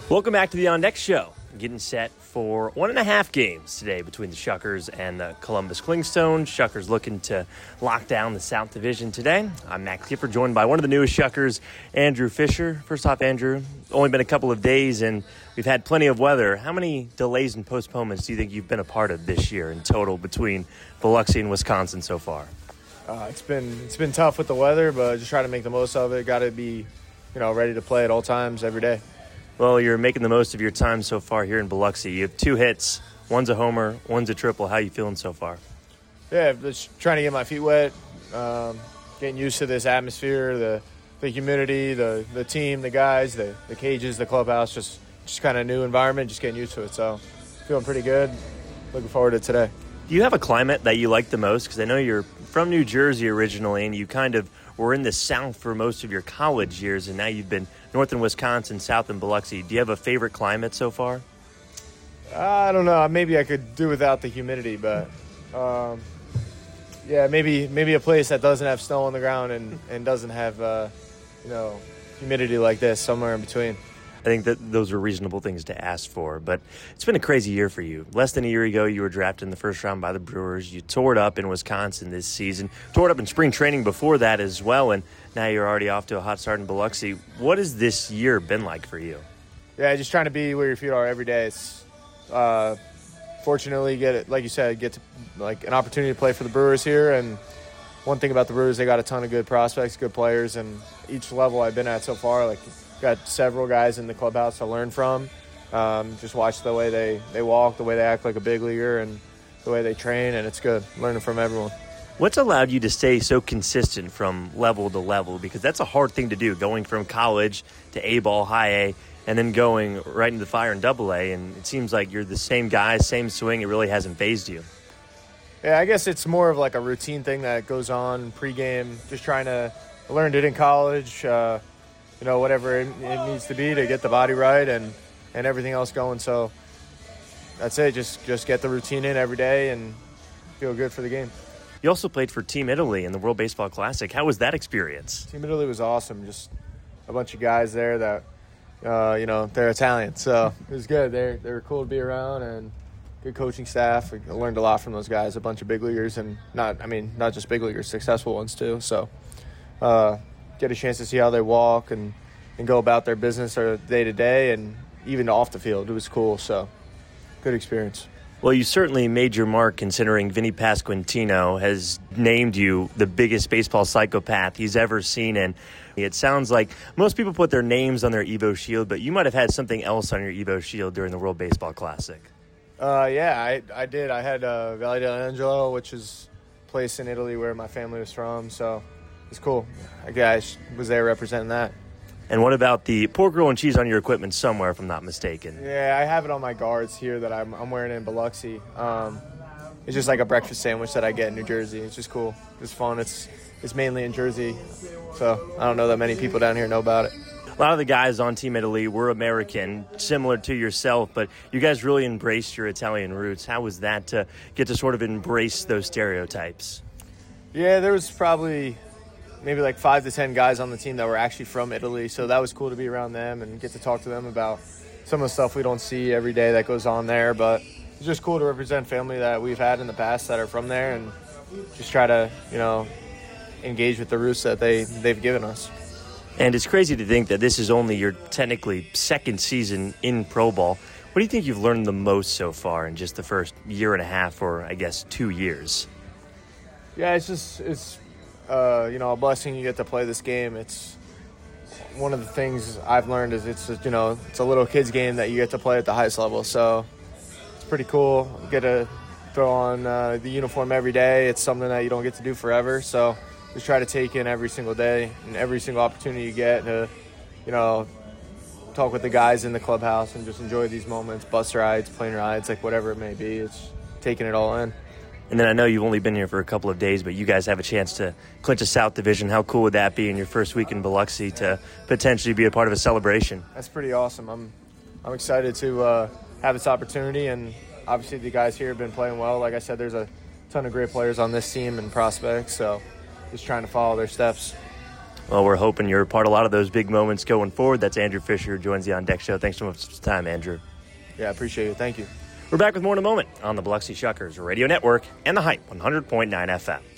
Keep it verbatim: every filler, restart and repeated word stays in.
Welcome back to the On Deck Show. Getting set for one and a half games today between the Shuckers and the Columbus Clingstone. Shuckers looking to lock down the South Division today. I'm Matt Clifford, joined by one of the newest Shuckers, Andrew Fisher. First off, Andrew, only been a couple of days and we've had plenty of weather. How many delays and postponements do you think you've been a part of this year in total between Biloxi and Wisconsin so far? Uh, it's been it's been tough with the weather, but just try to make the most of it. Got to be, you know, ready to play at all times every day. Well, you're making the most of your time so far here in Biloxi. You have two hits. One's a homer, one's a triple. How are you feeling so far? Yeah, just trying to get my feet wet, um, getting used to this atmosphere, the the humidity, the the team, the guys, the, the cages, the clubhouse, just, just kind of new environment, just getting used to it. So feeling pretty good. Looking forward to today. Do you have a climate that you like the most? Because I know you're from New Jersey originally, and you kind of were in the South for most of your college years, and now you've been north in Wisconsin, south in Biloxi. Do you have a favorite climate so far? I don't know. Maybe I could do without the humidity, but um, yeah, maybe maybe a place that doesn't have snow on the ground and, and doesn't have uh, you know humidity like this, somewhere in between. I think that those are reasonable things to ask for, but it's been a crazy year for you. Less than a year ago, you were drafted in the first round by the Brewers. You tore it up in Wisconsin this season, tore it up in spring training before that as well, and now you're already off to a hot start in Biloxi. What has this year been like for you? Yeah, just trying to be where your feet are every day. It's uh, fortunately get it, like you said, get to like an opportunity to play for the Brewers here. And one thing about the Brewers, they got a ton of good prospects, good players, and each level I've been at so far, like. Got several guys in the clubhouse to learn from. Um, just watch the way they, they walk, the way they act like a big leaguer, and the way they train, and it's good learning from everyone. What's allowed you to stay so consistent from level to level? Because that's a hard thing to do, going from college to A-ball, high A, and then going right into the fire in double A, and it seems like you're the same guy, same swing. It really hasn't phased you. Yeah, I guess it's more of like a routine thing that goes on pregame, just trying to – I learned it in college, uh, you know, whatever it, it needs to be to get the body right and, and everything else going. So that's it. Just just get the routine in every day and feel good for the game. You also played for Team Italy in the World Baseball Classic. How was that experience? Team Italy was awesome. Just a bunch of guys there that, uh, you know, they're Italian. So it was good. They they were cool to be around and good coaching staff. I learned a lot from those guys, a bunch of big leaguers and not, I mean, not just big leaguers, successful ones too. So, uh, get a chance to see how they walk and, and go about their business or day to day and even off the field. It was cool. So good experience. Well, you certainly made your mark considering Vinny Pasquantino has named you the biggest baseball psychopath he's ever seen. And it sounds like most people put their names on their Evo Shield, but you might have had something else on your Evo Shield during the World Baseball Classic. Uh, yeah, I, I did. I had uh, Valle dell'Angelo, which is a place in Italy where my family was from. So it's cool. I guess I was there representing that. And what about the pork roll and cheese on your equipment somewhere, if I'm not mistaken? Yeah, I have it on my guards here that I'm, I'm wearing in Biloxi. Um, it's just like a breakfast sandwich that I get in New Jersey. It's just cool. It's fun. It's it's mainly in Jersey, so I don't know that many people down here know about it. A lot of the guys on Team Italy were American, similar to yourself, but you guys really embraced your Italian roots. How was that to get to sort of embrace those stereotypes? Yeah, there was probably maybe like five to ten guys on the team that were actually from Italy, so that was cool to be around them and get to talk to them about some of the stuff we don't see every day that goes on there. But it's just cool to represent family that we've had in the past that are from there and just try to, you know, engage with the roots that they, they've given us. And it's crazy to think that this is only your technically second season in Pro Ball. What do you think you've learned the most so far in just the first year and a half or, I guess, two years? Yeah, it's just it's – Uh, you know, a blessing you get to play this game. It's one of the things I've learned is it's, you know, it's a little kid's game that you get to play at the highest level. So it's pretty cool. You get to throw on uh, the uniform every day. It's something that you don't get to do forever. So just try to take in every single day and every single opportunity you get to, you know, talk with the guys in the clubhouse and just enjoy these moments, bus rides, plane rides, like whatever it may be. It's taking it all in. And then I know you've only been here for a couple of days, but you guys have a chance to clinch a South Division. How cool would that be in your first week in Biloxi to potentially be a part of a celebration? That's pretty awesome. I'm I'm excited to uh, have this opportunity, and obviously the guys here have been playing well. Like I said, there's a ton of great players on this team and prospects, so just trying to follow their steps. Well, we're hoping you're a part of a lot of those big moments going forward. That's Andrew Fisher, who joins the On Deck Show. Thanks so much for the time, Andrew. Yeah, I appreciate it. Thank you. We're back with more in a moment on the Biloxi Shuckers Radio Network and the Hype one hundred point nine F M.